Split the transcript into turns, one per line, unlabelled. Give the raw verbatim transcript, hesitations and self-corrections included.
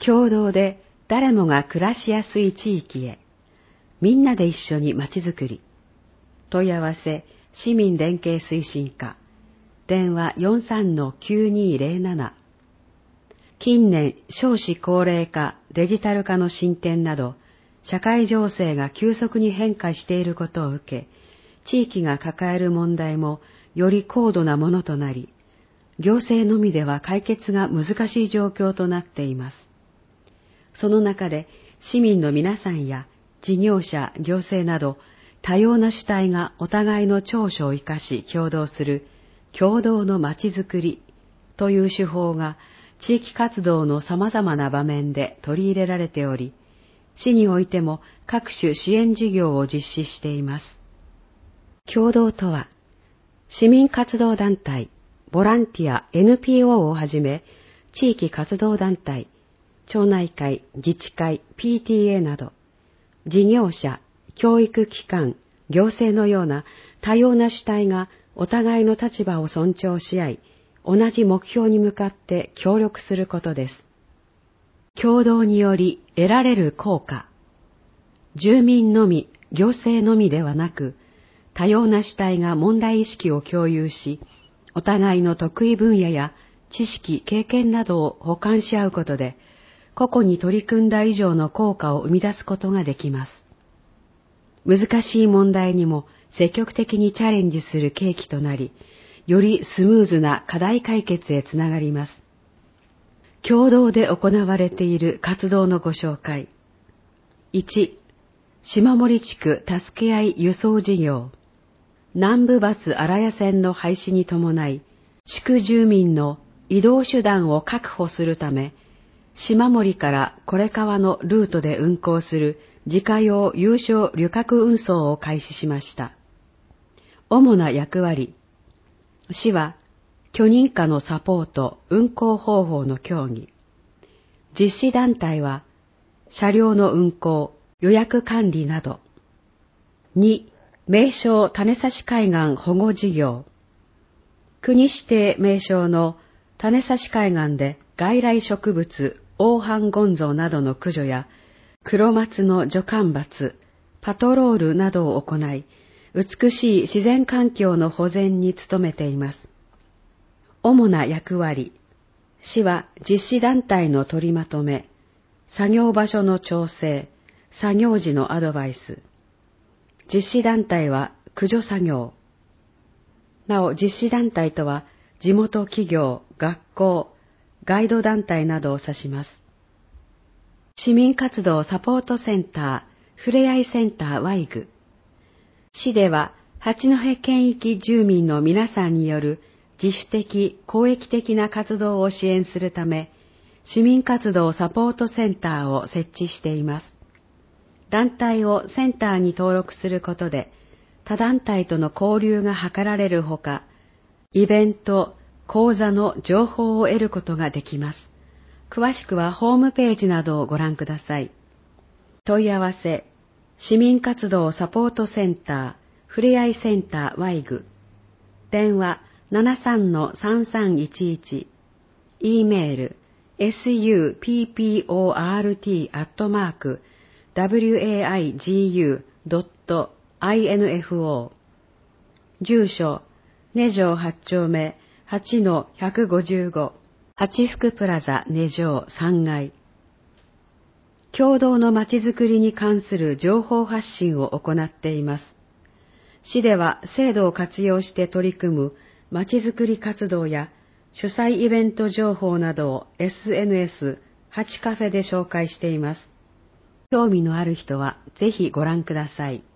共同で誰もが暮らしやすい地域へ、みんなで一緒にまちづくり。問い合わせ、市民連携推進課、電話 よんさんのきゅうにーぜろなな。近年、少子高齢化、デジタル化の進展など、社会情勢が急速に変化していることを受け、地域が抱える問題もより高度なものとなり、行政のみでは解決が難しい状況となっています。その中で、市民の皆さんや事業者、行政など、多様な主体がお互いの長所を生かし協働する共同のまちづくりという手法が地域活動の様々な場面で取り入れられており、市においても各種支援事業を実施しています。共同とは、市民活動団体、ボランティア エヌピーオー をはじめ、地域活動団体、町内会、自治会、ピーティーエー など、事業者、教育機関、行政のような多様な主体がお互いの立場を尊重し合い、同じ目標に向かって協力することです。共同により得られる効果。住民のみ、行政のみではなく、多様な主体が問題意識を共有し、お互いの得意分野や知識、経験などを補完し合うことで、個々に取り組んだ以上の効果を生み出すことができます。難しい問題にも積極的にチャレンジする契機となり、よりスムーズな課題解決へつながります。共同で行われている活動のご紹介。いち、島森地区助け合い輸送事業。南部バス荒谷線の廃止に伴い、地区住民の移動手段を確保するため、島森からこれ川のルートで運行する自家用有償旅客運送を開始しました。主な役割。市は、許認可のサポート、運行方法の協議。実施団体は、車両の運行、予約管理など。に、名勝種差海岸保護事業。国指定名勝の種差海岸で外来植物、オオハンゴンゾウなどの駆除や、黒松の除干ばつ、パトロールなどを行い、美しい自然環境の保全に努めています。主な役割。市は実施団体の取りまとめ、作業場所の調整、作業時のアドバイス。実施団体は駆除作業。なお実施団体とは地元企業、学校、ガイド団体などを指します。市民活動サポートセンター、ふれあいセンター ワイグ。市では八戸県域住民の皆さんによる自主的、公益的な活動を支援するため、市民活動サポートセンターを設置しています。団体をセンターに登録することで、他団体との交流が図られるほか、イベント、講座の情報を得ることができます。詳しくはホームページなどをご覧ください。問い合わせ、市民活動サポートセンター、ふれあいセンター ワイグ。電話 ななさんのさんさんいちいち。E メール、support アットマーク、waigu ドット info。住所、根城はち丁目はちのひゃくごじゅうご。八福プラザ根城さんがい。共同のまちづくりに関する情報発信を行っています。市では制度を活用して取り組むまちづくり活動や主催イベント情報などを エスエヌエス、はちカフェで紹介しています。興味のある人はぜひご覧ください。